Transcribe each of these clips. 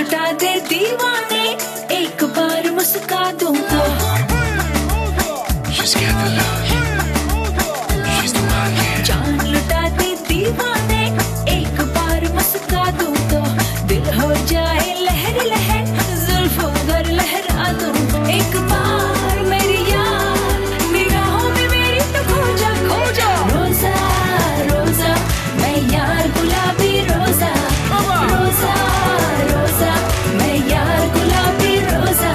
लुटा दे दीवाने, एक बार मुस्का दूं तो She's got the love. She's the one, yeah. जान लुटा दे दीवाने, एक बार मुस्का दूं तो दिल हो जाए लहर लहर, जुल्फों पर लहरा दूं। एक बार मेरी यार निगाहों में मेरी तो खो जा खो जा। रोजा रोजा मैं यार गुलाबी रोजा, रोजा रोजा मैं यार गुलाबी रोजा।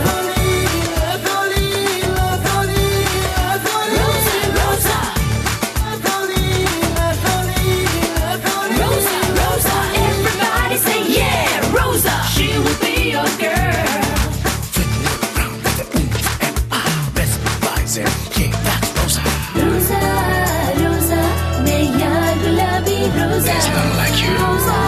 There's none like you.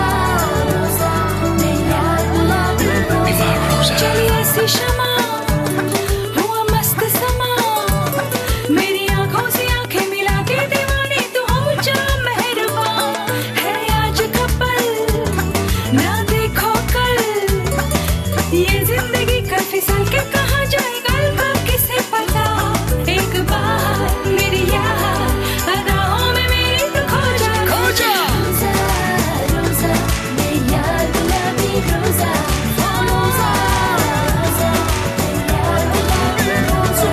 Be my Rosa. चली ऐसी शमा, हुआ मस्त समा, मेरी आंखों से आंखें मिला के दीवानी तू हो जा मेहरबान। है आज का पल ना देखो कल, ये जिंदगी का फिसल के कहाँ जाए कल का किसे पता। एक बार मेरी यार अदाओं में मेरी तू खो जा खो जा। रोजा रोजा मैं यार गुलाबी रोजा, रोजा रोजा मैं यार गुलाबी रोजा।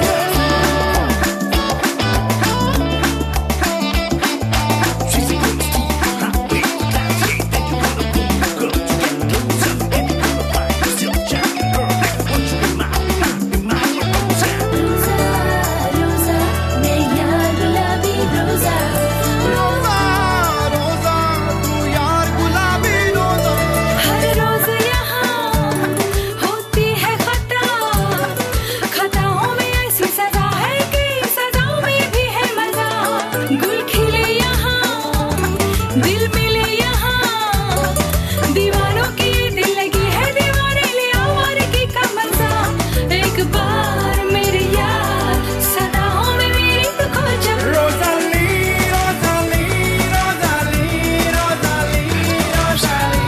She's a good Steve. Rock with the class, yeah. Then you wanna boom, girl, you get closer. Any color pie, you still jack, girl. I want you in my Rosa. रोजा रोजा मैं यार गुलाबी रोजा, रोजा रोजा तू यार गुलाबी रोजा। हर रोज यहाँ होती है खता, खताओं में ऐसी सजा है कि सजाओं में भी है मजा। गुल खिले यहाँ दिल मिले यहाँ, दीवारों की दिल लगी है दीवाने ले आवारगी का मजा। एक बार मेरी यार सदाओं में मेरी तू खो जा। रोजाली रोजाली रोजाली रोजाली रोजाली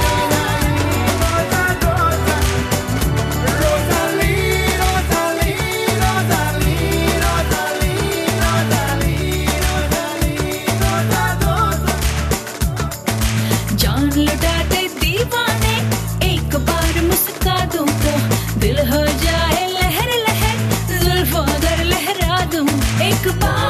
रोजा रोजा। रोजाली रोजाली रोजाली रोजाली रोजाली रोजाली रोजा रोजा। जान लुटा दे दीवाने, एक बार मुस्का दूं तो दिल हो जाए लहर लहर, जुल्फों पर लहरा दूं। एक बार